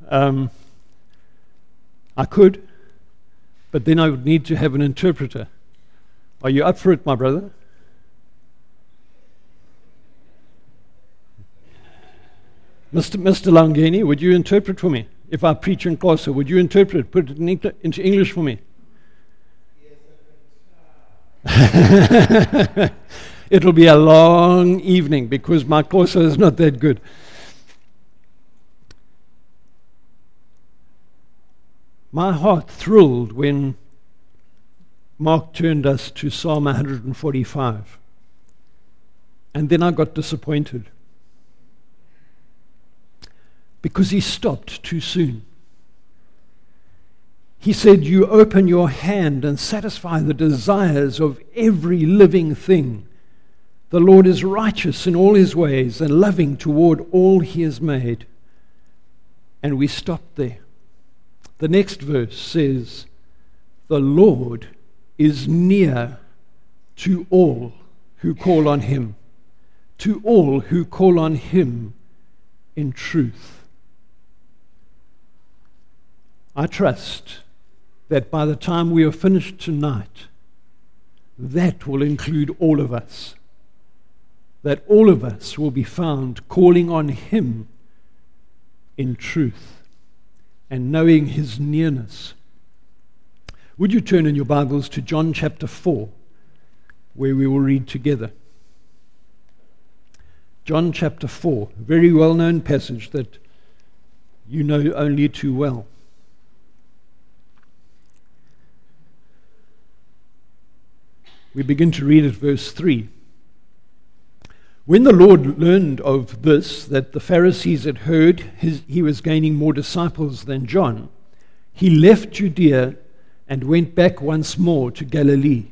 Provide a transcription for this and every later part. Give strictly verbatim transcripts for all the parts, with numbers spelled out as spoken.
Um, I could, but then I would need to have an interpreter. Are you up for it, my brother? Mister Mister Langeni, would you interpret for me? If I preach in Xhosa, would you interpret, put it in Engl- into English for me? It'll be a long evening because my Xhosa is not that good. My heart thrilled when Mark turned us to Psalm one forty-five. And then I got disappointed because he stopped too soon. He said, "You open your hand and satisfy the desires of every living thing. The Lord is righteous in all his ways and loving toward all he has made." And we stopped there. The next verse says, "The Lord is near to all who call on him, to all who call on him in truth." I trust that by the time we are finished tonight, that will include all of us, that all of us will be found calling on him in truth and knowing his nearness. Would you turn in your Bibles to John chapter four, where we will read together. John chapter four, a very well-known passage that you know only too well. We begin to read at verse three. When the Lord learned of this, that the Pharisees had heard his, he was gaining more disciples than John, he left Judea and went back once more to Galilee.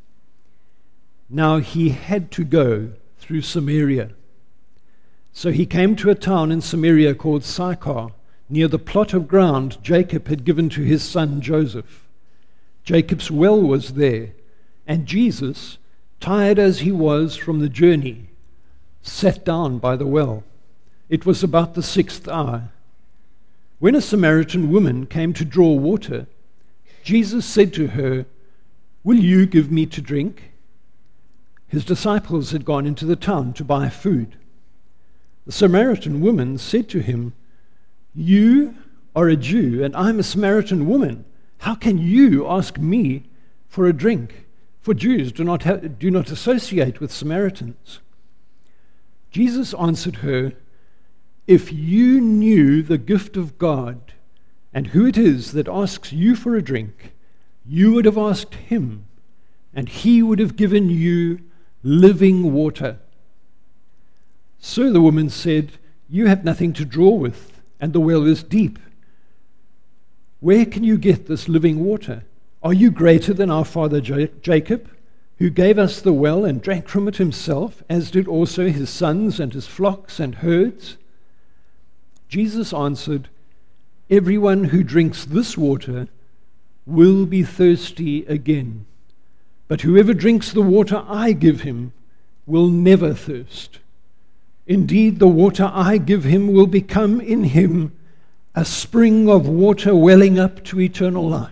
Now he had to go through Samaria. So he came to a town in Samaria called Sychar, near the plot of ground Jacob had given to his son Joseph. Jacob's well was there, and Jesus, tired as he was from the journey, sat down by the well. It was about the sixth hour. When a Samaritan woman came to draw water, Jesus said to her, "Will you give me to drink?" His disciples had gone into the town to buy food. The Samaritan woman said to him, "You are a Jew, and I'm a Samaritan woman. How can you ask me for a drink? For Jews do not ha- do not associate with Samaritans." Jesus answered her, "If you knew the gift of God and who it is that asks you for a drink, you would have asked him, and he would have given you living water." So the woman said, "You have nothing to draw with, and the well is deep. Where can you get this living water? Are you greater than our father J- Jacob, who gave us the well and drank from it himself, as did also his sons and his flocks and herds?" Jesus answered, "Everyone who drinks this water will be thirsty again. But whoever drinks the water I give him will never thirst. Indeed, the water I give him will become in him a spring of water welling up to eternal life."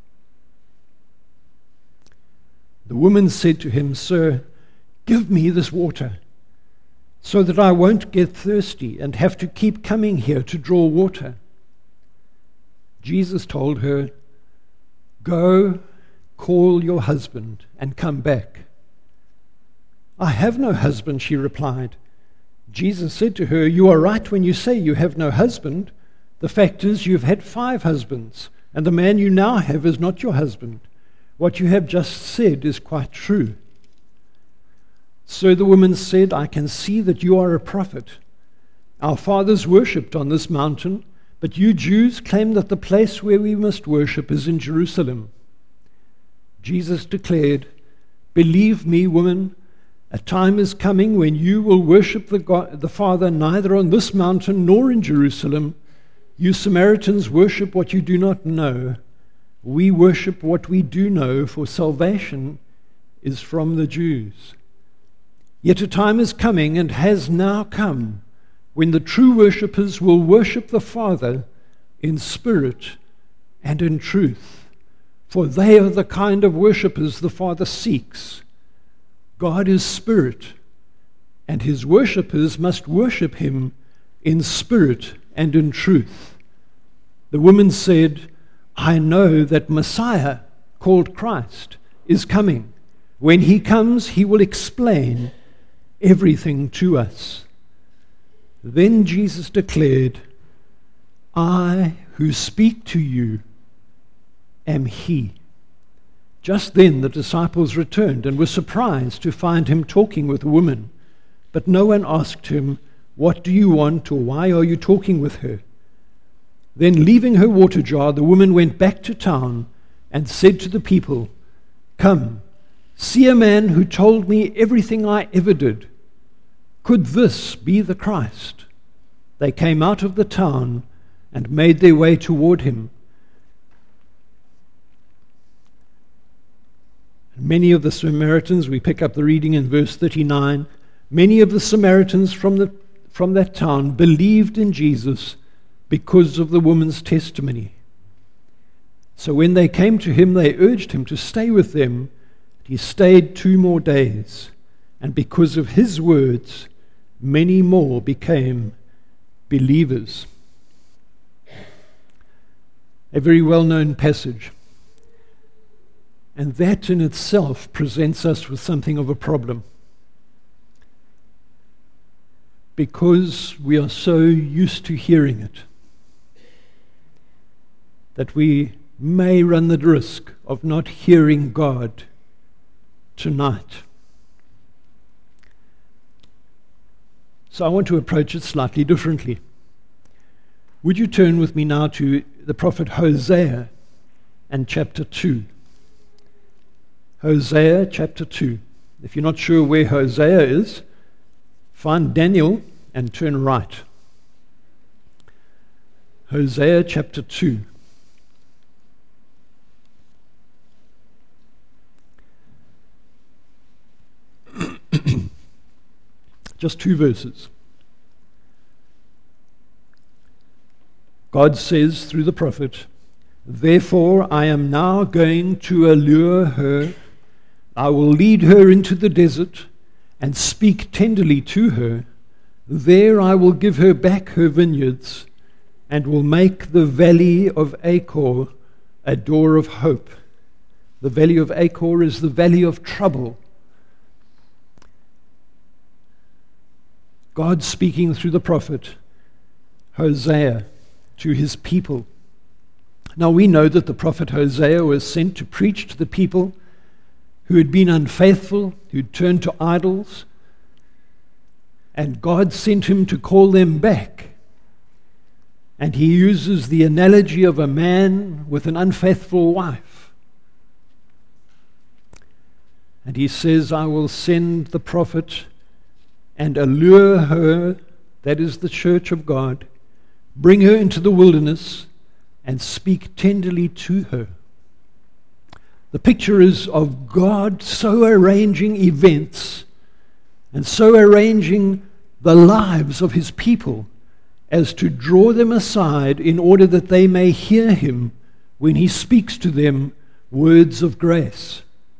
The woman said to him, "Sir, give me this water, so that I won't get thirsty and have to keep coming here to draw water." Jesus told her, "Go, call your husband and come back." "I have no husband," she replied. Jesus said to her, "You are right when you say you have no husband. The fact is, you've had five husbands, and the man you now have is not your husband. What you have just said is quite true." So the woman said, "I can see that you are a prophet. Our fathers worshipped on this mountain, but you Jews claim that the place where we must worship is in Jerusalem." Jesus declared, "Believe me, woman, a time is coming when you will worship the, God, the Father neither on this mountain nor in Jerusalem. You Samaritans worship what you do not know. We worship what we do know, for salvation is from the Jews. Yet a time is coming, and has now come, when the true worshippers will worship the Father in spirit and in truth, for they are the kind of worshippers the Father seeks. God is spirit, and his worshippers must worship him in spirit and in truth. The woman said, I know that Messiah, called Christ, is coming. When he comes, he will explain everything to us. Then Jesus declared, I who speak to you am he. Just then the disciples returned and were surprised to find him talking with a woman. But no one asked him, what do you want, or why are you talking with her? Then leaving her water jar, the woman went back to town and said to the people, come, see a man who told me everything I ever did. Could this be the Christ? They came out of the town and made their way toward him. Many of the Samaritans, we pick up the reading in verse thirty-nine, many of the Samaritans from the from that town believed in Jesus because of the woman's testimony. So when they came to him, they urged him to stay with them. He stayed two more days, and because of his words, many more became believers. A very well-known passage. And that in itself presents us with something of a problem, because we are so used to hearing it that we may run the risk of not hearing God tonight. So I want to approach it slightly differently. Would you turn with me now to the prophet Hosea and chapter two? Hosea chapter two. If you're not sure where Hosea is, find Daniel and turn right. Hosea chapter two. Just two verses. God says through the prophet, therefore I am now going to allure her. I will lead her into the desert and speak tenderly to her. There I will give her back her vineyards and will make the valley of Achor a door of hope. The valley of Achor is the valley of trouble. God speaking through the prophet Hosea to his people. Now we know that the prophet Hosea was sent to preach to the people who had been unfaithful, who'd turned to idols, and God sent him to call them back. And he uses the analogy of a man with an unfaithful wife. And he says, I will send the prophet and allure her, that is the church of God, bring her into the wilderness and speak tenderly to her. The picture is of God so arranging events and so arranging the lives of his people as to draw them aside in order that they may hear him when he speaks to them words of grace.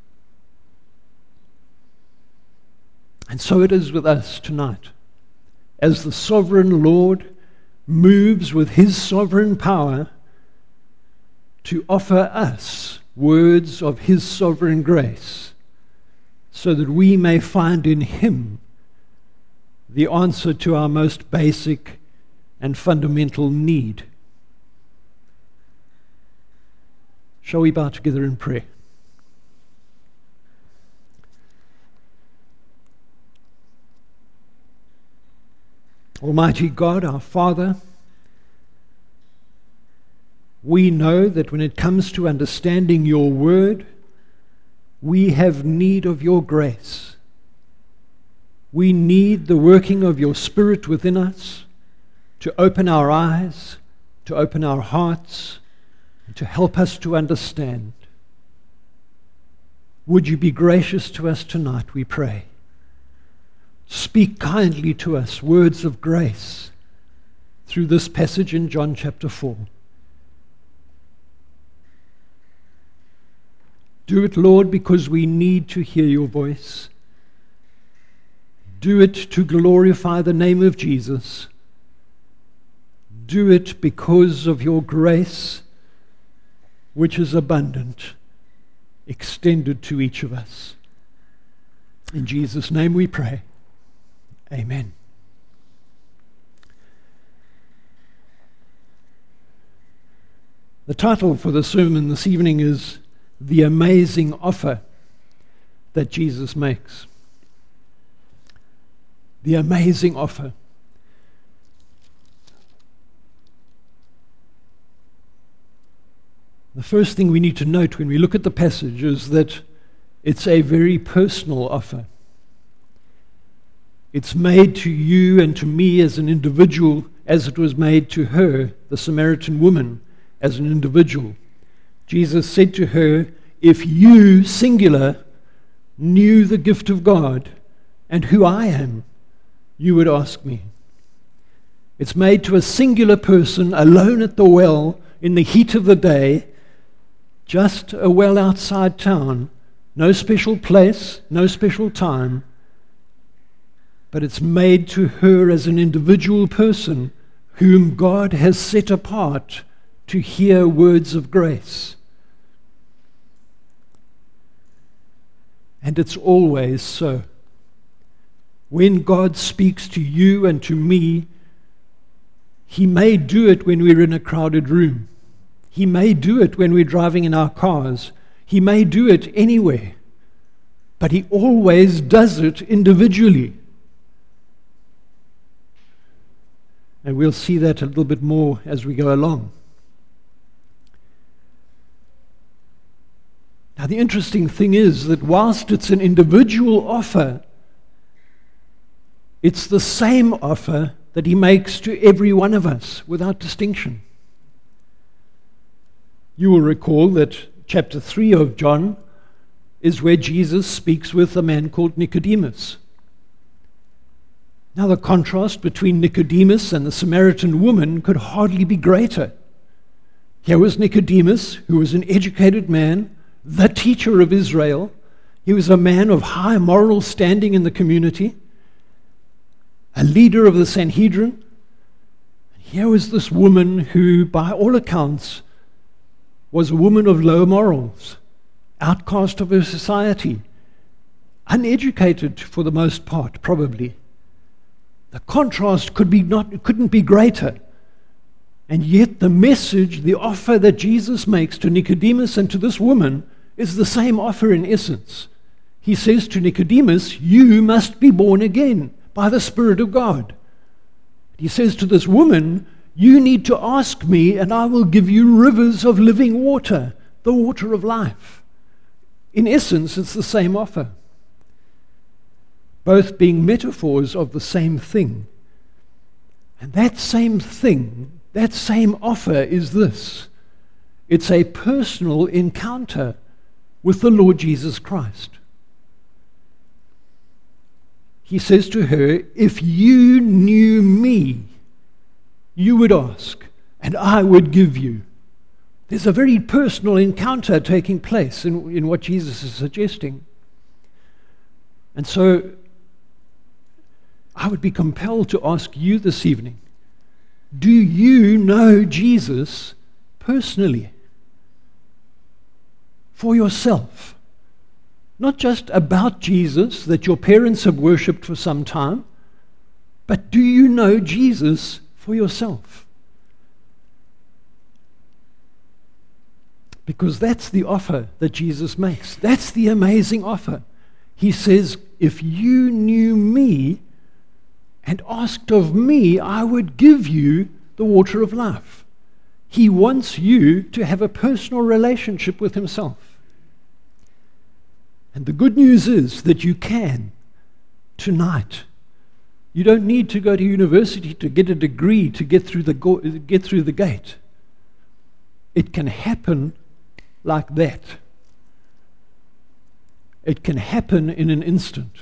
And so it is with us tonight. As the sovereign Lord moves with his sovereign power to offer us words of his sovereign grace, so that we may find in him the answer to our most basic and fundamental need. Shall we bow together in prayer? Almighty God, our Father, we know that when it comes to understanding your word, we have need of your grace. We need the working of your Spirit within us to open our eyes, to open our hearts, and to help us to understand. Would you be gracious to us tonight, we pray. Speak kindly to us words of grace through this passage in John chapter four. Do it, Lord, because we need to hear your voice. Do it to glorify the name of Jesus. Do it because of your grace, which is abundant, extended to each of us. In Jesus' name we pray. Amen. The title for the sermon this evening is The Amazing Offer That Jesus Makes. The amazing offer. The first thing we need to note when we look at the passage is that it's a very personal offer. It's made to you and to me as an individual, as it was made to her, the Samaritan woman, as an individual. Jesus said to her, if you, singular, knew the gift of God and who I am, you would ask me. It's made to a singular person alone at the well in the heat of the day, just a well outside town, no special place, no special time, but it's made to her as an individual person whom God has set apart to hear words of grace. And it's always so. When God speaks to you and to me, He may do it when we're in a crowded room. He may do it when we're driving in our cars. He may do it anywhere. But He always does it individually. And we'll see that a little bit more as we go along. Now, the interesting thing is that whilst it's an individual offer, it's the same offer that He makes to every one of us without distinction. You will recall that chapter three of John is where Jesus speaks with a man called Nicodemus. Now, the contrast between Nicodemus and the Samaritan woman could hardly be greater. Here was Nicodemus, who was an educated man, the teacher of Israel. He was a man of high moral standing in the community, a leader of the Sanhedrin. Here was this woman who, by all accounts, was a woman of low morals, outcast of her society, uneducated for the most part, probably. The contrast could be not, couldn't be greater. And yet the message, the offer that Jesus makes to Nicodemus and to this woman is the same offer in essence. He says to Nicodemus, you must be born again by the Spirit of God. He says to this woman, you need to ask me and I will give you rivers of living water, the water of life. In essence, it's the same offer, both being metaphors of the same thing. And that same thing, that same offer is this. It's a personal encounter with the Lord Jesus Christ. He says to her, if you knew me, you would ask, and I would give you. There's a very personal encounter taking place in, in what Jesus is suggesting. And so I would be compelled to ask you this evening, do you know Jesus personally? For yourself. Not just about Jesus that your parents have worshipped for some time, but do you know Jesus for yourself? Because that's the offer that Jesus makes. That's the amazing offer. He says, if you knew me and asked of me, I would give you the water of life. He wants you to have a personal relationship with Himself. And the good news is that you can tonight. You don't need to go to university to get a degree to get through the go- get through the gate. It can happen like that. It can happen in an instant.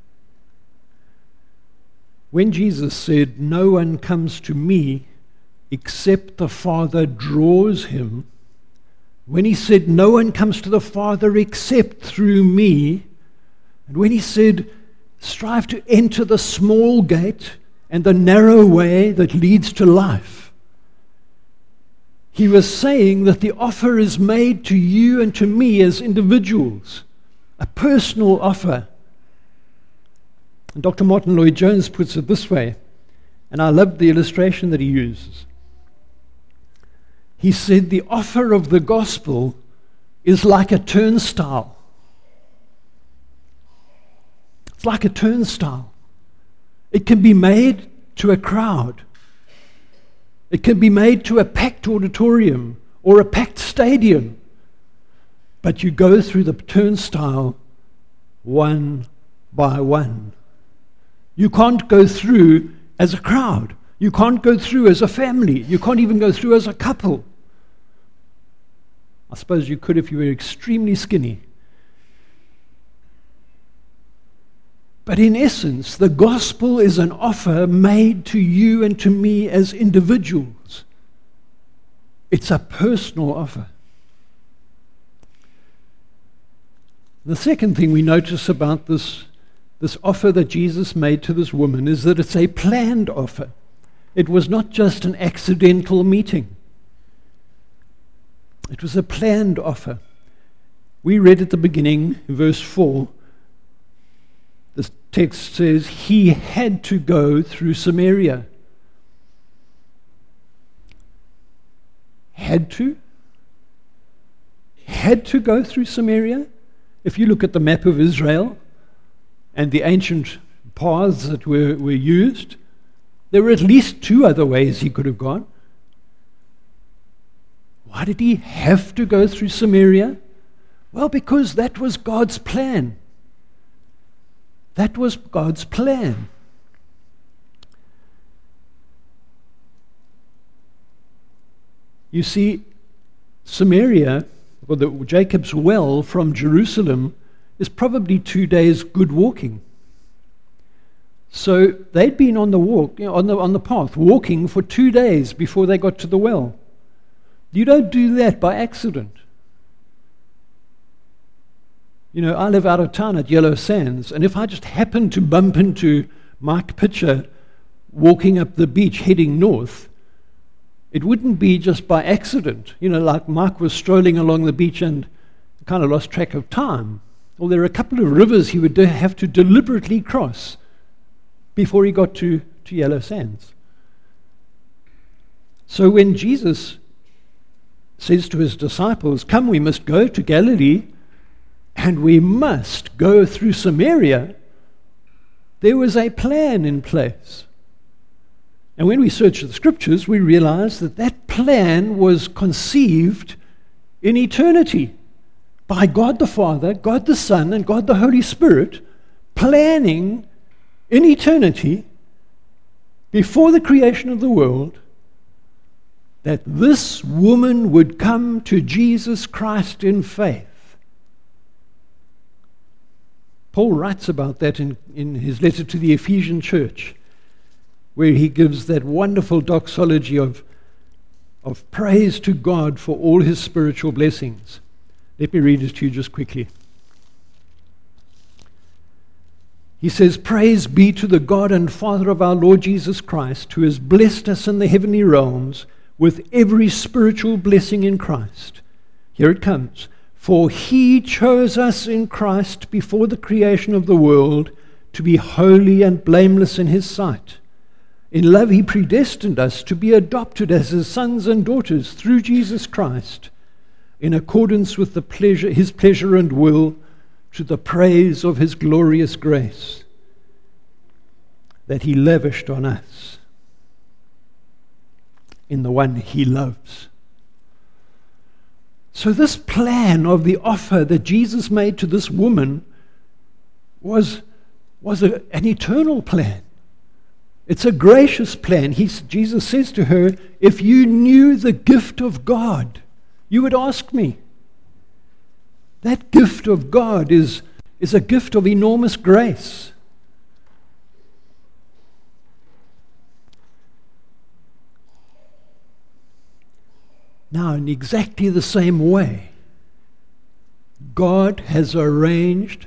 When Jesus said, "No one comes to me except the Father draws him, when he said, no one comes to the Father except through me, and when he said, strive to enter the small gate and the narrow way that leads to life, he was saying that the offer is made to you and to me as individuals, a personal offer. And Doctor Martin Lloyd-Jones puts it this way, and I love the illustration that he uses. He said, the offer of the gospel is like a turnstile. It's like a turnstile. It can be made to a crowd. It can be made to a packed auditorium or a packed stadium. But you go through the turnstile one by one. You can't go through as a crowd. You can't go through as a family. You can't even go through as a couple. I suppose you could if you were extremely skinny. But in essence, the gospel is an offer made to you and to me as individuals. It's a personal offer. The second thing we notice about this, this offer that Jesus made to this woman is that it's a planned offer. It was not just an accidental meeting. It was a planned offer. We read at the beginning, verse four, the text says, he had to go through Samaria. Had to? Had to go through Samaria? If you look at the map of Israel and the ancient paths that were, were used, there were at least two other ways he could have gone. Why did he have to go through Samaria? Well, because that was God's plan. That was God's plan. You see, Samaria, or the, Jacob's well from Jerusalem, is probably two days good walking. So they'd been on the walk, you know, on the on the path, walking for two days before they got to the well. You don't do that by accident. You know, I live out of town at Yellow Sands, and if I just happen to bump into Mike Pitcher walking up the beach heading north, it wouldn't be just by accident. You know, like Mike was strolling along the beach and kind of lost track of time. Well, there are a couple of rivers he would have to deliberately cross before he got to, to Yellow Sands. So when Jesus says to his disciples, come, we must go to Galilee, and we must go through Samaria, there was a plan in place. And when we search the scriptures, we realize that that plan was conceived in eternity by God the Father, God the Son, and God the Holy Spirit, planning in eternity, before the creation of the world, that this woman would come to Jesus Christ in faith. Paul writes about that in, in his letter to the Ephesian church, where he gives that wonderful doxology of, of praise to God for all his spiritual blessings. Let me read it to you just quickly. He says, praise be to the God and Father of our Lord Jesus Christ, who has blessed us in the heavenly realms with every spiritual blessing in Christ. Here it comes. For he chose us in Christ before the creation of the world to be holy and blameless in his sight. In love he predestined us to be adopted as his sons and daughters through Jesus Christ, in accordance with the pleasure, his pleasure and will, to the praise of his glorious grace that he lavished on us in the one he loves. So this plan of the offer that Jesus made to this woman was, was a, an eternal plan. It's a gracious plan. He, Jesus says to her, if you knew the gift of God, you would ask me. That gift of God is, is a gift of enormous grace. Now, in exactly the same way, God has arranged.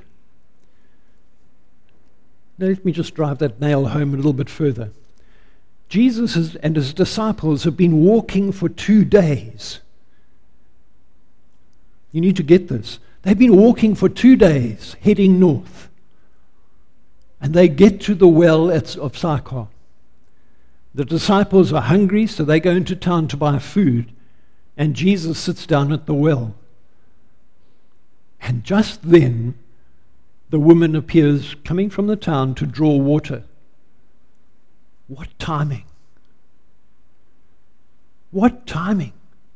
Now, let me just drive that nail home a little bit further. Jesus has, and his disciples have been walking for two days. You need to get this. They've been walking for two days, heading north. And they get to the well at, of Sychar. The disciples are hungry, so they go into town to buy food. And Jesus sits down at the well. And just then, the woman appears coming from the town to draw water. What timing! What timing!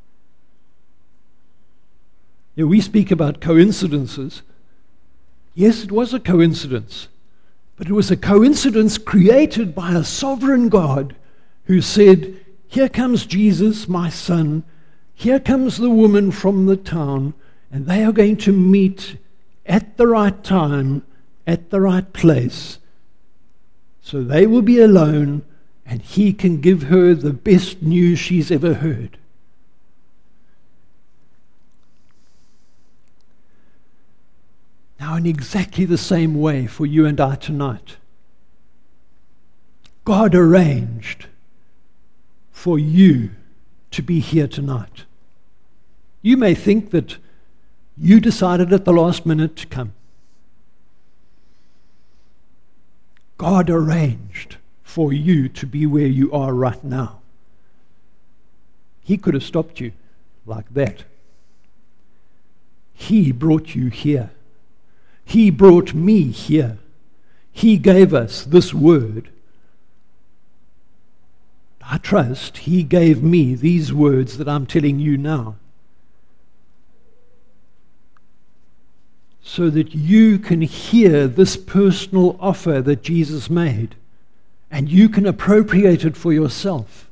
You know, we speak about coincidences. Yes, it was a coincidence. But it was a coincidence created by a sovereign God who said, here comes Jesus, my son. Here comes the woman from the town. And they are going to meet at the right time, at the right place. So they will be alone, and he can give her the best news she's ever heard. Now, in exactly the same way for you and I tonight, God arranged for you to be here tonight. You may think that you decided at the last minute to come. God arranged for you to be where you are right now. He could have stopped you like that. He brought you here. He brought me here. He gave us this word. I trust He gave me these words that I'm telling you now, so that you can hear this personal offer that Jesus made, and you can appropriate it for yourself.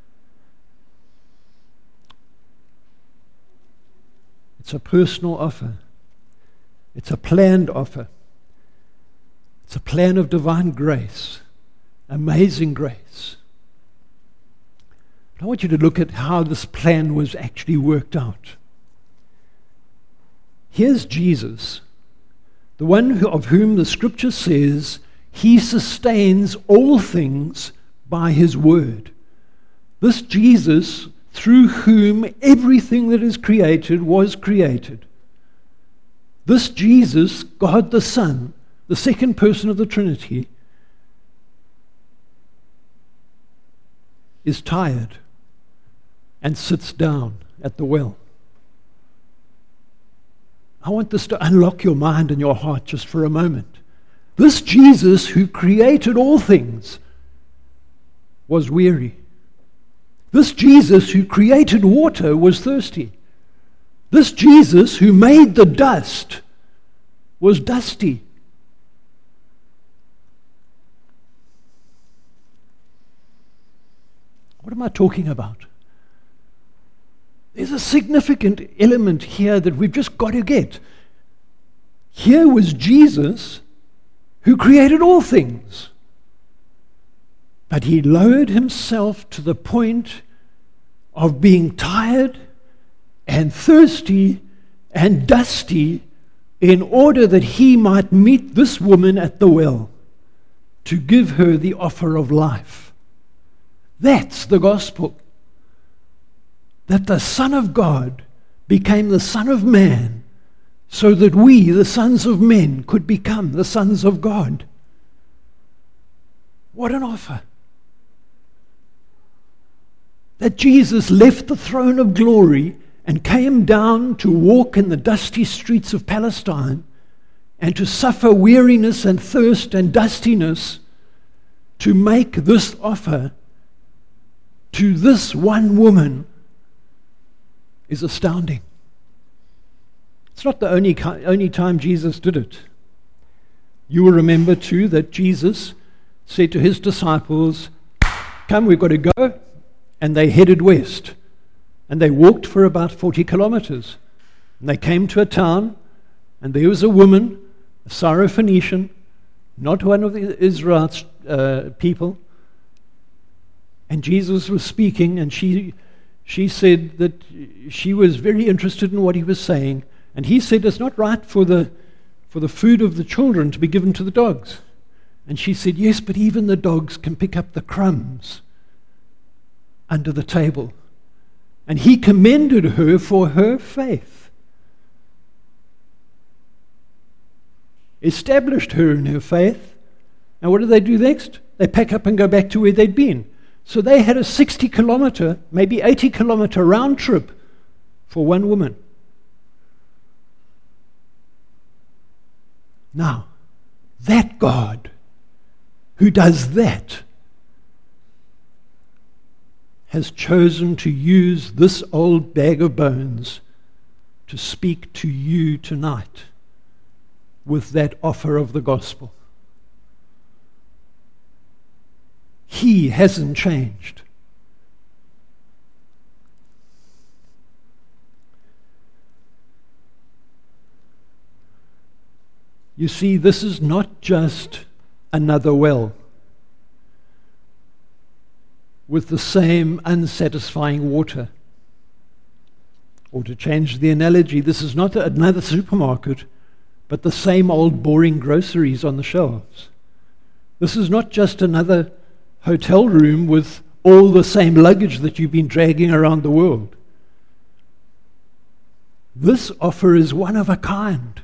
It's a personal offer. It's a planned offer. It's a plan of divine grace, amazing grace. But I want you to look at how this plan was actually worked out. Here's Jesus, the one who, of whom the Scripture says He sustains all things by His word. This Jesus, through whom everything that is created was created. This Jesus, God the Son, the second person of the Trinity, is tired and sits down at the well. I want this to unlock your mind and your heart just for a moment. This Jesus who created all things was weary. This Jesus who created water was thirsty. This Jesus who made the dust was dusty. What am I talking about? There's a significant element here that we've just got to get. Here was Jesus who created all things. But He lowered Himself to the point of being tired and thirsty and dusty in order that He might meet this woman at the well to give her the offer of life. That's the gospel. That the Son of God became the Son of Man so that we, the sons of men, could become the sons of God. What an offer. That Jesus left the throne of glory and came down to walk in the dusty streets of Palestine and to suffer weariness and thirst and dustiness to make this offer to this one woman is astounding. It's not the only, only time Jesus did it. You will remember too that Jesus said to His disciples, come, we've got to go. And they headed west. And they walked for about forty kilometers. And they came to a town, and there was a woman, a Syrophoenician, not one of the Israelite uh, people. And Jesus was speaking, and she she said that she was very interested in what he was saying, and he said it's not right for the for the food of the children to be given to the dogs. And she said, yes, but even the dogs can pick up the crumbs under the table. And he commended her for her faith, established her in her faith. And what do they do next? They pack up and go back to where they'd been. So they had a sixty kilometer, maybe eighty kilometer round trip for one woman. Now, that God who does that has chosen to use this old bag of bones to speak to you tonight with that offer of the gospel. He hasn't changed. You see, this is not just another well with the same unsatisfying water. Or to change the analogy, this is not another supermarket, but the same old boring groceries on the shelves. This is not just another hotel room with all the same luggage that you've been dragging around the world. This offer is one of a kind.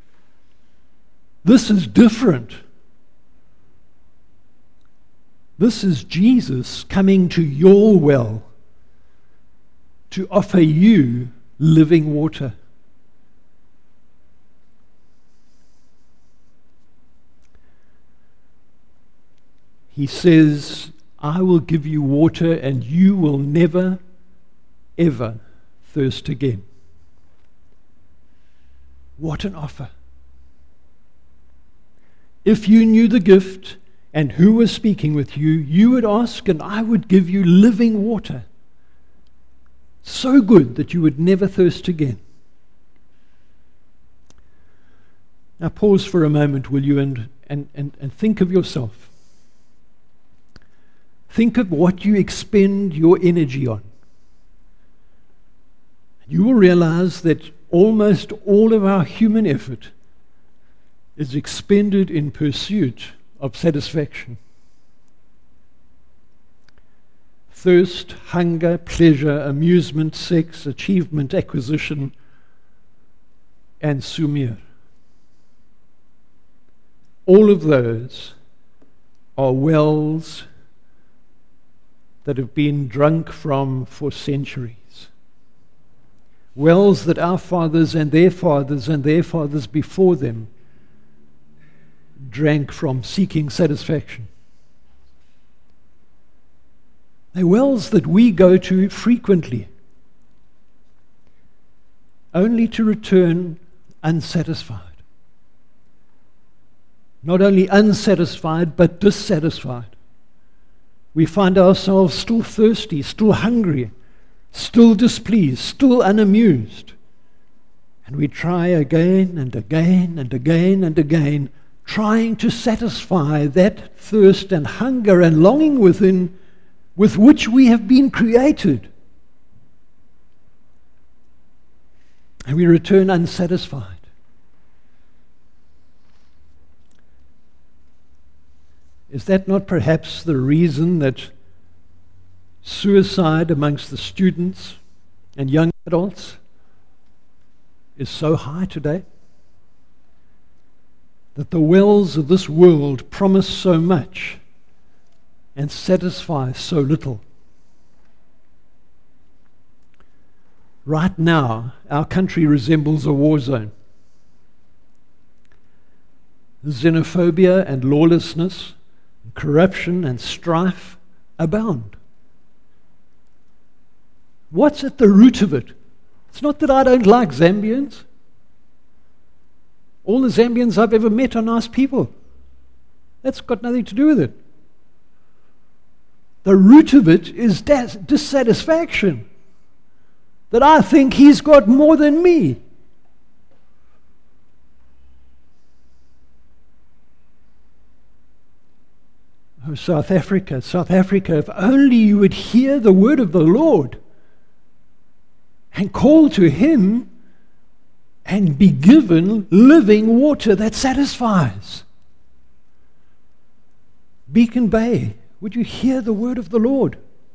This is different. This is Jesus coming to your well to offer you living water. He says, I will give you water and you will never, ever thirst again. What an offer. If you knew the gift and who was speaking with you, you would ask and I would give you living water. So good that you would never thirst again. Now pause for a moment, will you, and, and, and, and think of yourself. Think of what you expend your energy on. You will realize that almost all of our human effort is expended in pursuit of satisfaction. Thirst, hunger, pleasure, amusement, sex, achievement, acquisition, and sumir. All of those are wells that have been drunk from for centuries. Wells that our fathers and their fathers and their fathers before them drank from, seeking satisfaction. They're wells that we go to frequently, only to return unsatisfied. Not only unsatisfied, but dissatisfied. We find ourselves still thirsty, still hungry, still displeased, still unamused. And we try again and again and again and again, trying to satisfy that thirst and hunger and longing within with which we have been created. And we return unsatisfied. Is that not perhaps the reason that suicide amongst the students and young adults is so high today? That the wells of this world promise so much and satisfy so little. Right now, our country resembles a war zone. Xenophobia and lawlessness, corruption and strife abound. What's at the root of it? It's not that I don't like Zambians. All the Zambians I've ever met are nice people. That's got nothing to do with it. The root of it is dis- dissatisfaction. That I think he's got more than me. Oh, South Africa, South Africa, if only you would hear the word of the Lord. and call to him and be given living water that satisfies. Beacon Bay, would you hear the word of the Lord?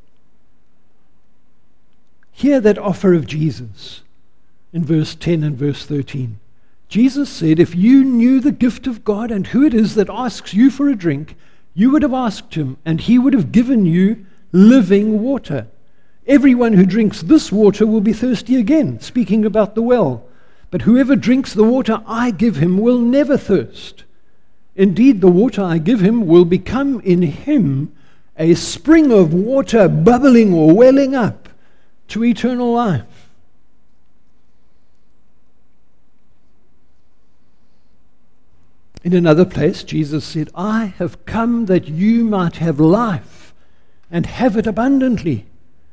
Hear that offer of Jesus in verse ten and verse thirteen. Jesus said, if you knew the gift of God and who it is that asks you for a drink, you would have asked him, and he would have given you living water. Everyone who drinks this water will be thirsty again, speaking about the well. But whoever drinks the water I give him will never thirst. Indeed, the water I give him will become in him a spring of water bubbling or welling up to eternal life. In another place, Jesus said, I have come that you might have life and have it abundantly.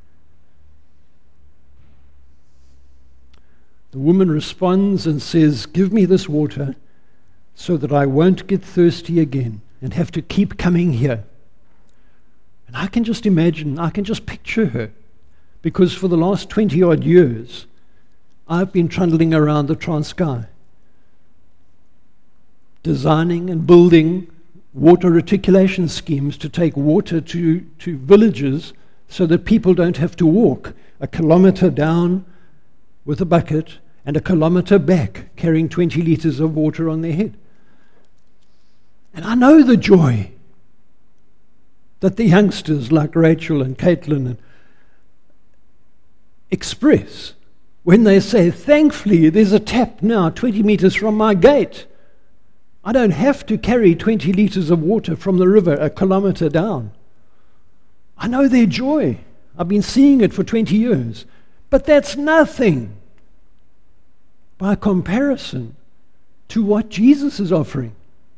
The woman responds and says, give me this water so that I won't get thirsty again and have to keep coming here. And I can just imagine, I can just picture her, because for the last twenty odd years, I've been trundling around the Transkei, designing and building water reticulation schemes to take water to, to villages so that people don't have to walk a kilometer down with a bucket and a kilometer back carrying twenty liters of water on their head. And I know the joy that the youngsters like Rachel and Caitlin express when they say, thankfully there's a tap now twenty meters from my gate. I don't have to carry twenty liters of water from the river a kilometer down. I know their joy. I've been seeing it for twenty years. But that's nothing by comparison to what Jesus is offering.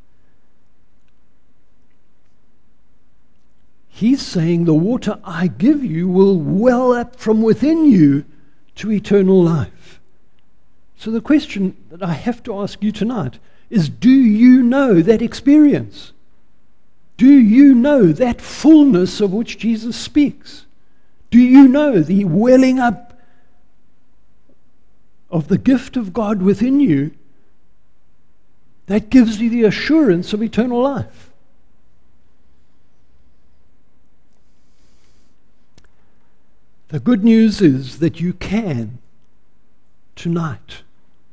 He's saying the water I give you will well up from within you to eternal life. So the question that I have to ask you tonight is, do you know that experience? Do you know that fullness of which Jesus speaks? Do you know the welling up of the gift of God within you that gives you the assurance of eternal life? The good news is that you can tonight.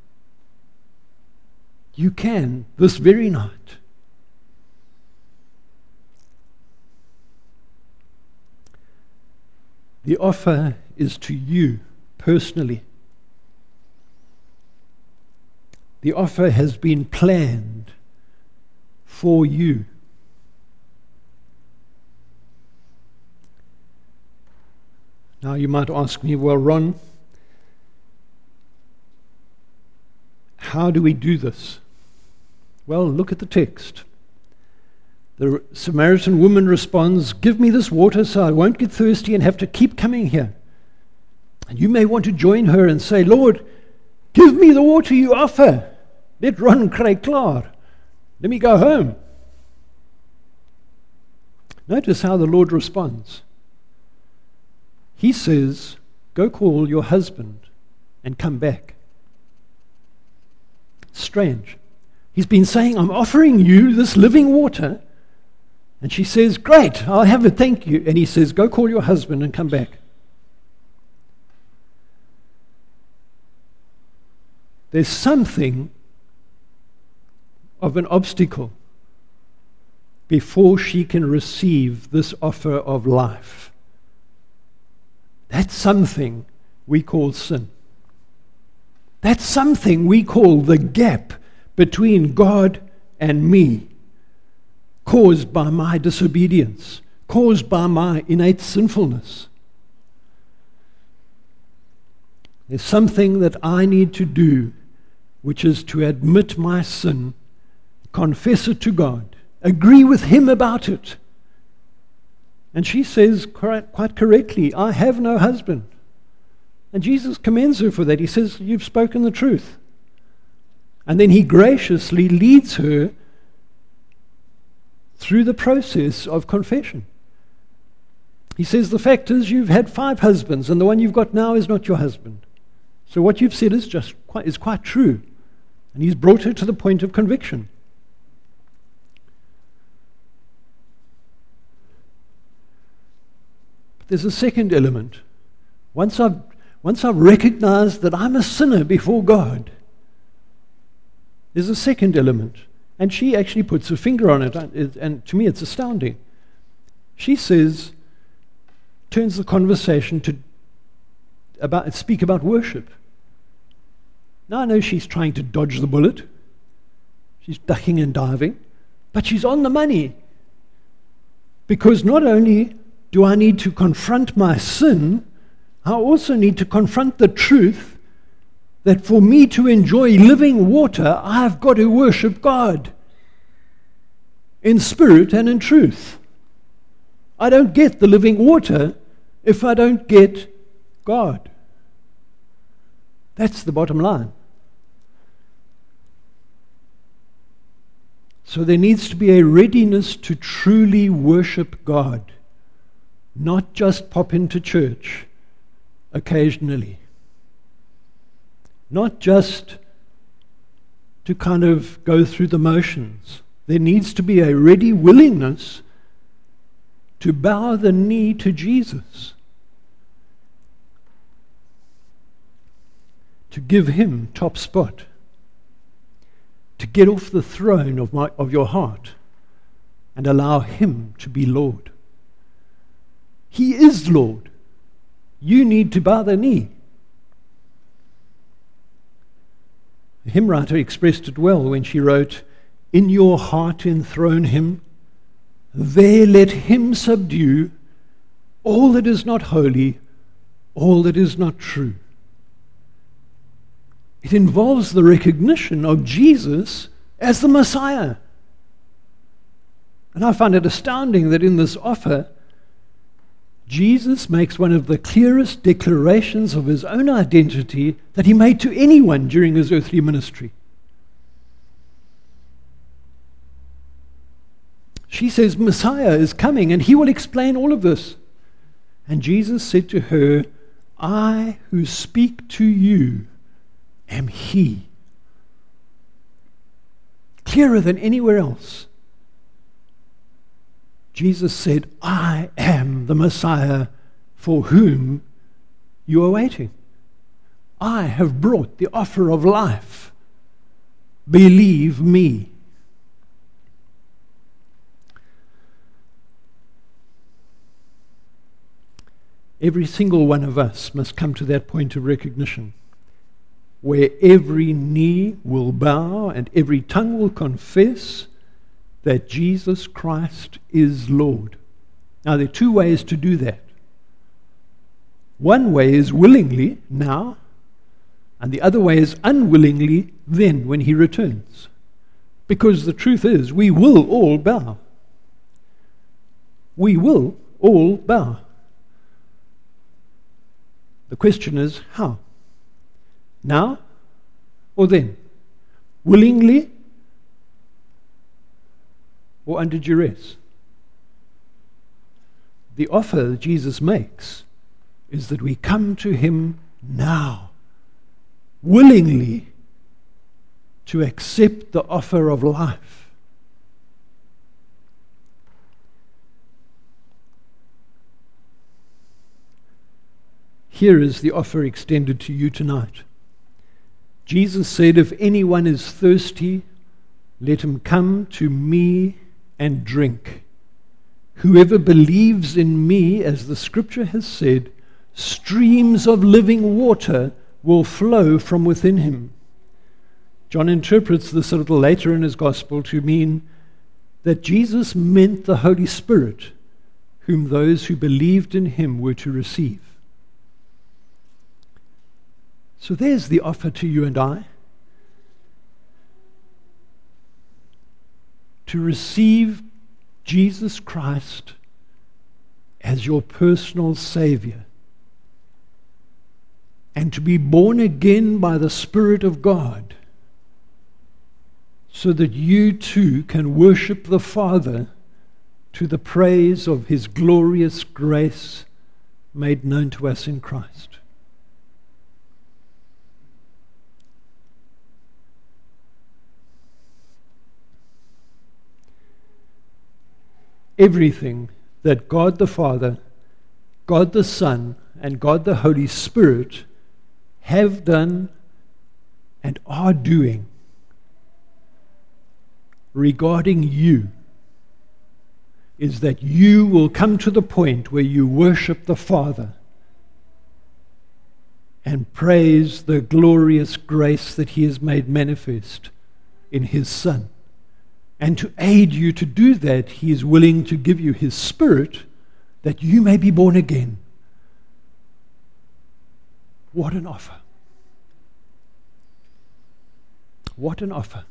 You can this very night. The offer is to you personally. The offer has been planned for you. Now you might ask me, well, Ron, how do we do this? Well, look at the text. The Samaritan woman responds, give me this water so I won't get thirsty and have to keep coming here. And you may want to join her and say, Lord, give me the water you offer. Let Ron kry klaar. Let me go home. Notice how the Lord responds. He says, go call your husband and come back. Strange. He's been saying, I'm offering you this living water. And she says, great, I'll have it, thank you. And he says, go call your husband and come back. There's something of an obstacle before she can receive this offer of life. That's something we call sin. That's something we call the gap between God and me, caused by my disobedience, caused by my innate sinfulness. There's something that I need to do, which is to admit my sin, confess it to God, agree with Him about it. And she says quite, quite correctly, I have no husband. And Jesus commends her for that. He says, you've spoken the truth. And then He graciously leads her through the process of confession. He says, the fact is you've had five husbands, and the one you've got now is not your husband. So what you've said is just quite, is quite true. And he's brought her to the point of conviction. But there's a second element. Once I've, once I've recognized that I'm a sinner before God, there's a second element. And she actually puts her finger on it, and to me it's astounding. She says, turns the conversation to about speak about worship. Now I know she's trying to dodge the bullet. She's ducking and diving, but she's on the money. Because not only do I need to confront my sin, I also need to confront the truth that for me to enjoy living water, I've got to worship God in spirit and in truth. I don't get the living water if I don't get God. That's the bottom line. So there needs to be a readiness to truly worship God, not just pop into church occasionally. Not just to kind of go through the motions. There needs to be a ready willingness to bow the knee to Jesus, to give him top spot, to get off the throne of, my, of your heart and allow him to be Lord. He is Lord. You need to bow the knee. The hymn writer expressed it well when she wrote, "In your heart enthrone him, there let him subdue all that is not holy, all that is not true." It involves the recognition of Jesus as the Messiah. And I find it astounding that in this offer, Jesus makes one of the clearest declarations of his own identity that he made to anyone during his earthly ministry. She says, Messiah is coming and he will explain all of this. And Jesus said to her, I who speak to you am he. Clearer than anywhere else. Jesus said, I am the Messiah for whom you are waiting. I have brought the offer of life. Believe me. Every single one of us must come to that point of recognition where every knee will bow and every tongue will confess that Jesus Christ is Lord. Now, there are two ways to do that. One way is willingly, now, and the other way is unwillingly, then, when he returns. Because the truth is, we will all bow. We will all bow. The question is, how? Now or then? Willingly or under duress? The offer that Jesus makes is that we come to him now, willingly, to accept the offer of life. Here is the offer extended to you tonight. Jesus said, if anyone is thirsty, let him come to me and drink. Whoever believes in me, as the scripture has said, streams of living water will flow from within him. John interprets this a little later in his gospel to mean that Jesus meant the Holy Spirit, whom those who believed in him were to receive. So there's the offer to you and I, to receive Jesus Christ as your personal Savior and to be born again by the Spirit of God so that you too can worship the Father to the praise of his glorious grace made known to us in Christ. everything that God the Father, God the Son, and God the Holy Spirit have done and are doing regarding you is that you will come to the point where you worship the Father and praise the glorious grace that He has made manifest in His Son. And to aid you to do that, He is willing to give you His Spirit that you may be born again. What an offer. What an offer.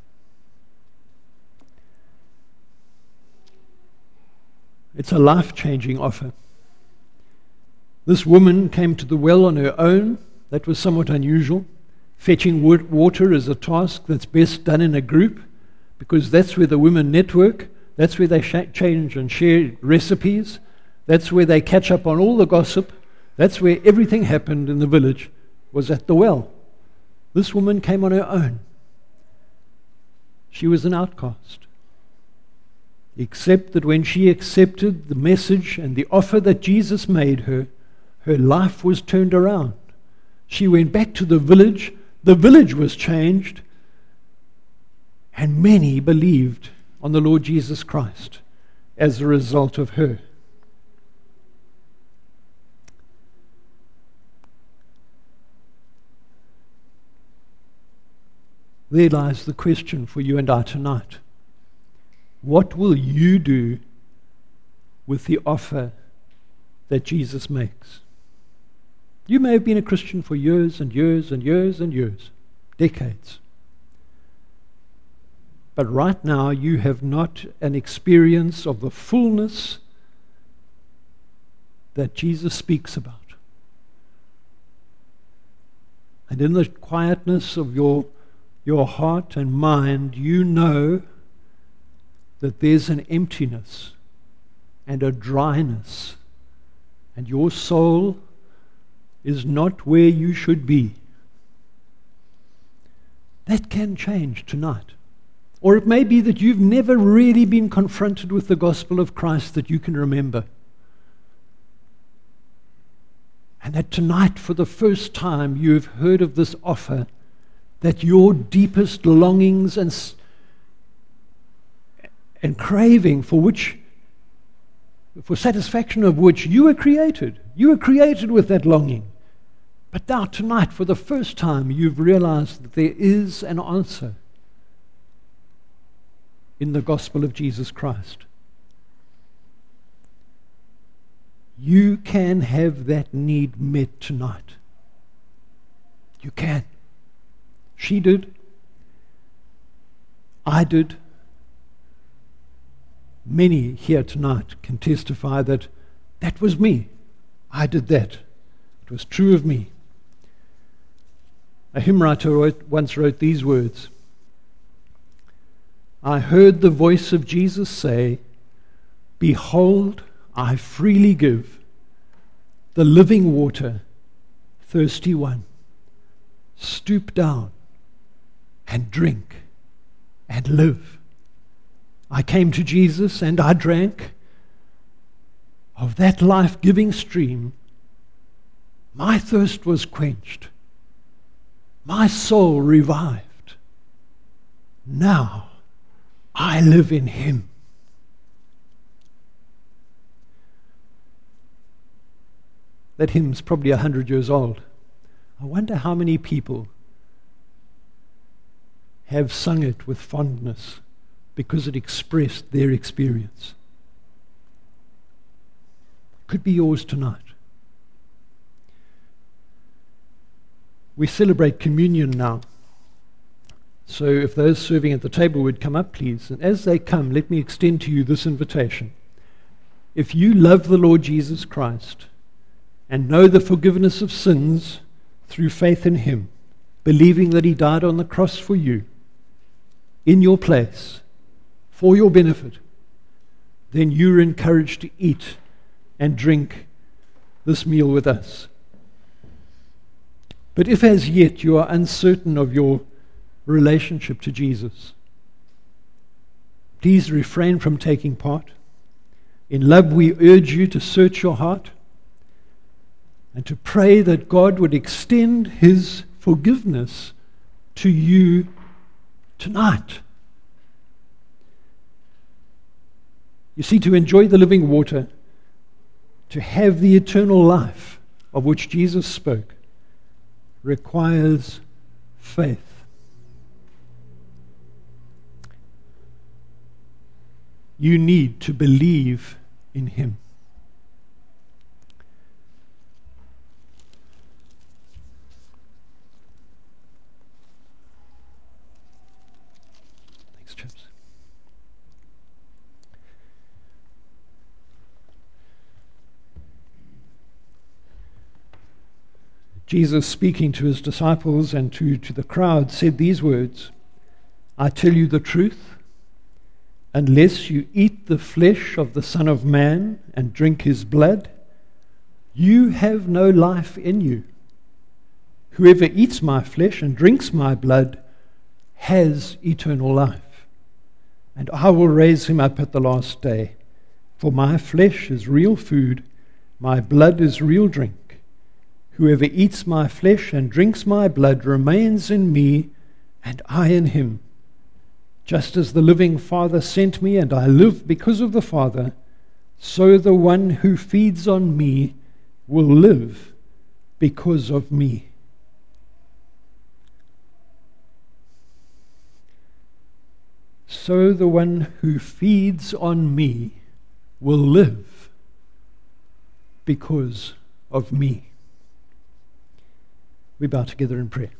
It's a life-changing offer. This woman came to the well on her own. That was somewhat unusual. Fetching water is a task that's best done in a group, because that's where the women network, that's where they sh- change and share recipes, that's where they catch up on all the gossip, that's where everything happened in the village, was at the well. This woman came on her own. She was an outcast. Except that when she accepted the message and the offer that Jesus made her, her life was turned around. She went back to the village, the village was changed, and many believed on the Lord Jesus Christ as a result of her. There lies the question for you and I tonight. What will you do with the offer that Jesus makes? You may have been a Christian for years and years and years and years, decades. But right now you have not an experience of the fullness that Jesus speaks about. And in the quietness of your, your heart and mind, you know that there's an emptiness and a dryness, and your soul is not where you should be. That can change tonight. Or it may be that you've never really been confronted with the gospel of Christ that you can remember. And that tonight, for the first time, you have heard of this offer that your deepest longings and, and craving for which, for satisfaction of which you were created. You were created with that longing. But now tonight, for the first time, you've realized that there is an answer in the gospel of Jesus Christ. You can have that need met tonight. You can. She did. I did. Many here tonight can testify that that was me. I did that. It was true of me. A hymn writer wrote, once wrote these words: I heard the voice of Jesus say, behold, I freely give the living water, thirsty one. Stoop down and drink and live. I came to Jesus and I drank of that life-giving stream. My thirst was quenched. My soul revived. Now I live in Him. That hymn's probably a hundred years old. I wonder how many people have sung it with fondness because it expressed their experience. Could be yours tonight. We celebrate communion now. So if those serving at the table would come up, please. And as they come, let me extend to you this invitation. If you love the Lord Jesus Christ and know the forgiveness of sins through faith in Him, believing that He died on the cross for you, in your place, for your benefit, then you're encouraged to eat and drink this meal with us. But if as yet you are uncertain of your relationship to Jesus, please refrain from taking part. In love, we urge you to search your heart and to pray that God would extend his forgiveness to you tonight. You see, to enjoy the living water, to have the eternal life of which Jesus spoke, requires faith. You need to believe in him. Thanks, chaps. Jesus, speaking to his disciples and to, to the crowd, said these words, "I tell you the truth, unless you eat the flesh of the Son of Man and drink his blood, you have no life in you. Whoever eats my flesh and drinks my blood has eternal life, and I will raise him up at the last day. For my flesh is real food, my blood is real drink. Whoever eats my flesh and drinks my blood remains in me, and I in him. Just as the living Father sent me, and I live because of the Father, so the one who feeds on me will live because of me." So the one who feeds on me will live because of me. We bow together in prayer.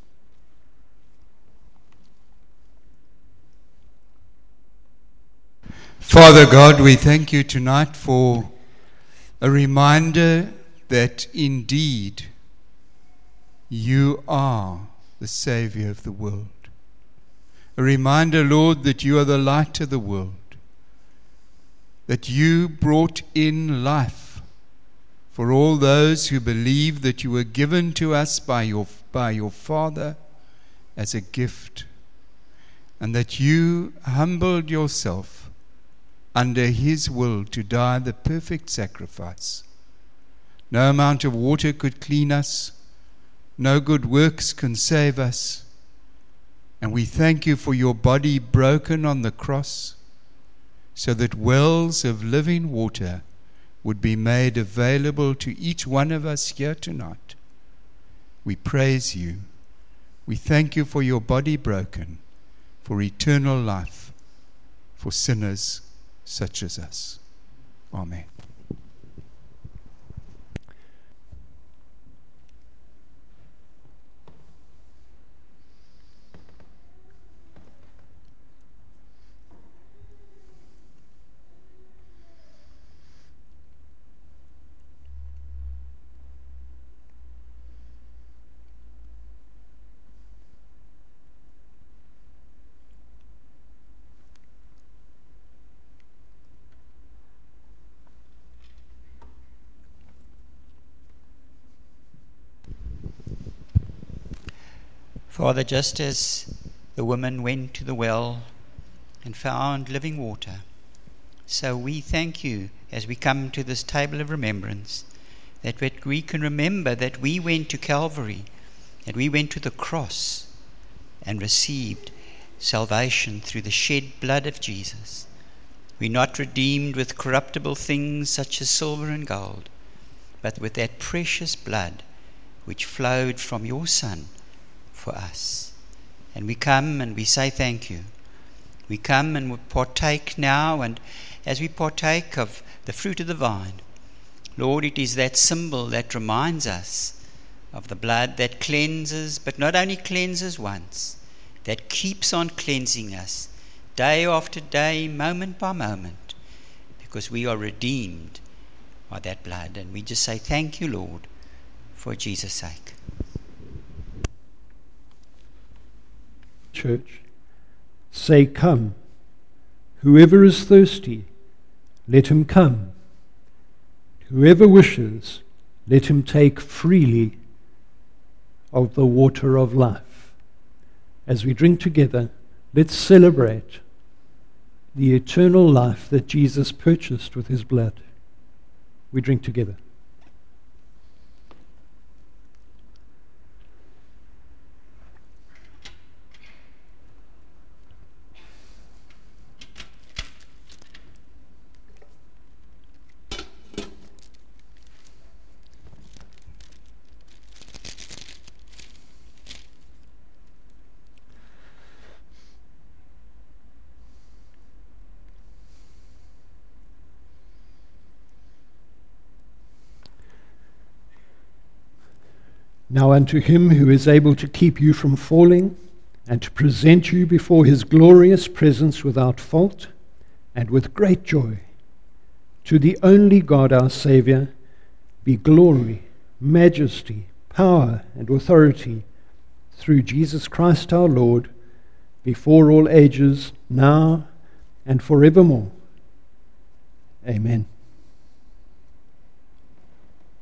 Father God, we thank you tonight for a reminder that indeed you are the Savior of the world. A reminder, Lord, that you are the light of the world, that you brought in life for all those who believe, that you were given to us by your, by your Father as a gift, and that you humbled yourself under his will to die the perfect sacrifice. No amount of water could clean us. No good works can save us. And we thank you for your body broken on the cross, so that wells of living water would be made available to each one of us here tonight. We praise you. We thank you for your body broken, for eternal life, for sinners such as us. Amen. Father, just as the woman went to the well and found living water, so we thank you as we come to this table of remembrance, that we can remember that we went to Calvary, that we went to the cross and received salvation through the shed blood of Jesus. We're not redeemed with corruptible things such as silver and gold, but with that precious blood which flowed from your Son for us. And we come and we say thank you. We come and we partake now, and as we partake of the fruit of the vine, Lord, it is that symbol that reminds us of the blood that cleanses, but not only cleanses once, that keeps on cleansing us day after day, moment by moment, because we are redeemed by that blood. And we just say thank you, Lord, for Jesus' sake. Church, say, come. Whoever is thirsty, let him come. Whoever wishes, let him take freely of the water of life. As we drink together, let's celebrate the eternal life that Jesus purchased with his blood. We drink together. Now unto him who is able to keep you from falling, and to present you before his glorious presence without fault and with great joy, to the only God our Saviour, be glory, majesty, power, and authority through Jesus Christ our Lord, before all ages, now and forevermore. Amen.